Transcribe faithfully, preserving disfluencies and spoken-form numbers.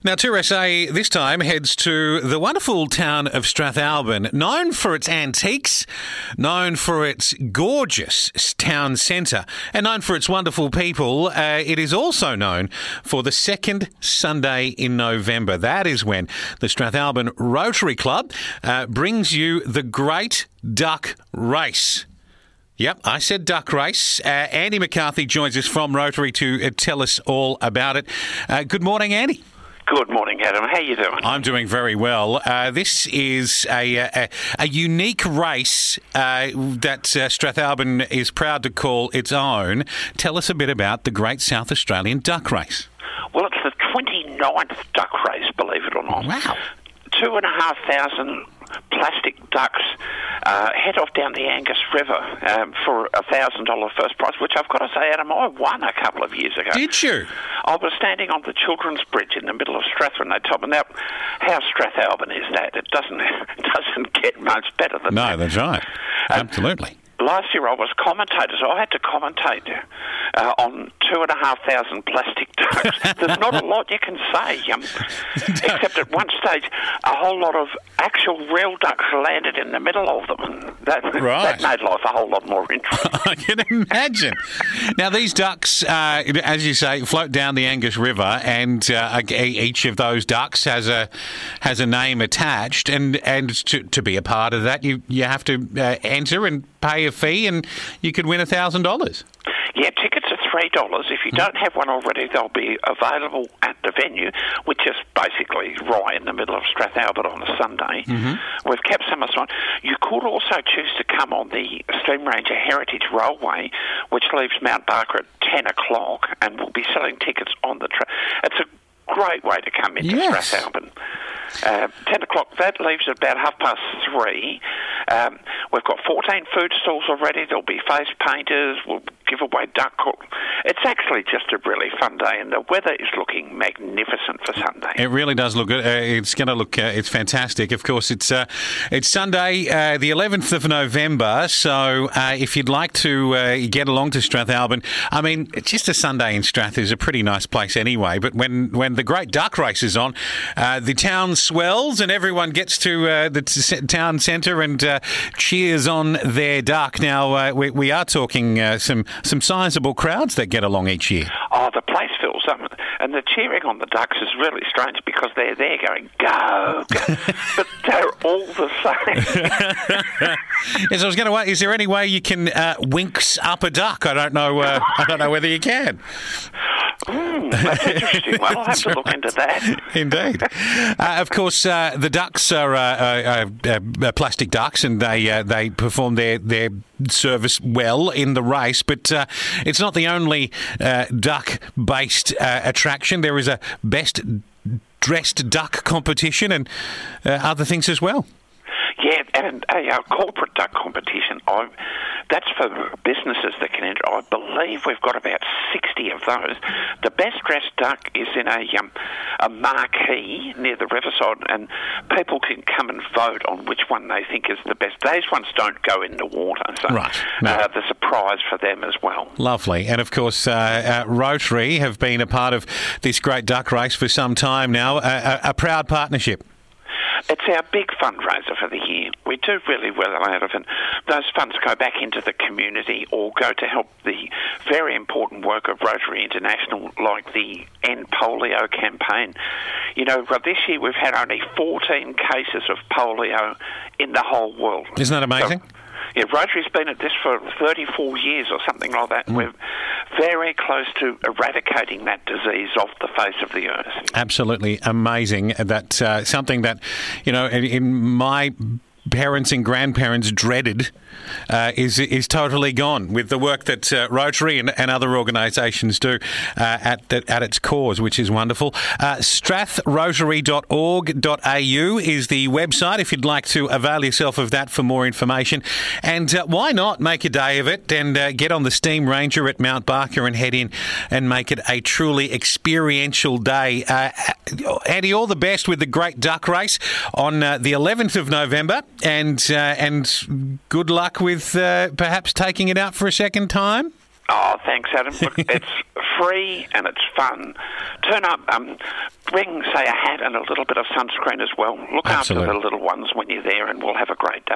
Now, two S A this time heads to the wonderful town of Strathalbyn, known for its antiques, known for its gorgeous town centre, and known for its wonderful people. Uh, it is also known for the second Sunday in November. That is when the Strathalbyn Rotary Club uh, brings you the Great Duck Race. Yep, I said duck race. Uh, Andy McCarthy joins us from Rotary to uh, tell us all about it. Uh, good morning, Andy. Good morning, Adam. How are you doing? I'm doing very well. Uh, this is a, a, a unique race uh, that uh, Strathalbyn is proud to call its own. Tell us a bit about the Great South Australian Duck Race. Well, it's the twenty-ninth duck race, believe it or not. Wow. Two and a half thousand plastic ducks uh, head off down the Angus River um, for a one thousand dollars first prize, which I've got to say, Adam, I won a couple of years ago. Did you? I was standing on the Children's Bridge in the middle of Strathfield, and they told me, now, how Strathalbyn is that? It doesn't, it doesn't get much better than no, that. No, that's right. Absolutely. Last year I was commentator, so I had to commentate uh, on two and a half thousand plastic ducks. There's not a lot you can say, um, except at one stage a whole lot of actual real ducks landed in the middle of them, and that, right. that made life a whole lot more interesting. I can imagine. Now, these ducks, uh, as you say, float down the Angus River, and uh, each of those ducks has a has a name attached, and and to, to be a part of that, you you have to uh, enter and pay a fee, and you could win one thousand dollars. Yeah, tickets are three dollars. If you Mm. don't have one already, they'll be available at the venue, which is basically right in the middle of Strathalbyn on a Sunday. Mm-hmm. We've kept some aside. You could also choose to come on the Steam Ranger Heritage Railway, which leaves Mount Barker at ten o'clock, and we'll be selling tickets on the train. It's a great way to come into yes. Strathalbyn. Uh, ten o'clock, that leaves at about half past three. Um, we've got fourteen food stalls already. There'll be face painters. We'll give away duck cook. It's actually just a really fun day, and the weather is looking magnificent for Sunday. It really does look good. Uh, it's going to look, uh, it's fantastic. Of course, it's uh, it's Sunday, uh, the eleventh of November, so uh, if you'd like to uh, get along to Strathalbyn, I mean, just a Sunday in Strath is a pretty nice place anyway, but when, when the Great Duck Race is on, uh, the town swells and everyone gets to uh, the t- town centre and uh, cheers on their duck. Now, uh, we, we are talking uh, some, some sizable crowds that get along each year. Oh, the place fills up. And the cheering on the ducks is really strange because they're there going, go, go. But they're all the same. Yes, I was going to ask, is there any way you can uh, winks up a duck? I don't know. Uh, I don't know whether you can. Mm, that's interesting. Well, I'll have to look into that. Indeed. Uh, of course, uh, the ducks are uh, uh, uh, plastic ducks, and they uh, they perform their, their service well in the race. But uh, it's not the only uh, duck-based uh, attraction. There is a best dressed duck competition and uh, other things as well. Yeah, and a uh, corporate duck competition, I, that's for businesses that can enter. I believe we've got about sixty of those. The best dressed duck is in a um, a marquee near the riverside, and people can come and vote on which one they think is the best. Those ones don't go in the water, so right. no. uh, there's a prize for them as well. Lovely. And of course, uh, uh, Rotary have been a part of this Great Duck Race for some time now, uh, a, a proud partnership. It's our big fundraiser for the year. We do really well out of it. Those funds go back into the community or go to help the very important work of Rotary International, like the End Polio campaign. You know, this year we've had only fourteen cases of polio in the whole world. Isn't that amazing? So, yeah, Rotary's been at this for thirty-four years or something like that. Mm. We're very close to eradicating that disease off the face of the earth. Absolutely amazing. That uh, something that, you know, in, in my parents and grandparents dreaded uh, is is totally gone with the work that uh, Rotary and, and other organisations do uh, at the, at its cause, which is wonderful. Uh, strath rotary dot org dot a u is the website if you'd like to avail yourself of that for more information. And uh, why not make a day of it and uh, get on the Steam Ranger at Mount Barker and head in and make it a truly experiential day. Uh, Andy, all the best with the Great Duck Race on uh, the eleventh of November. And uh, and good luck with uh, perhaps taking it out for a second time. Oh, thanks, Adam. Look, it's free and it's fun. Turn up, um, bring, say, a hat and a little bit of sunscreen as well. Look Absolutely. after the little ones when you're there, and we'll have a great day.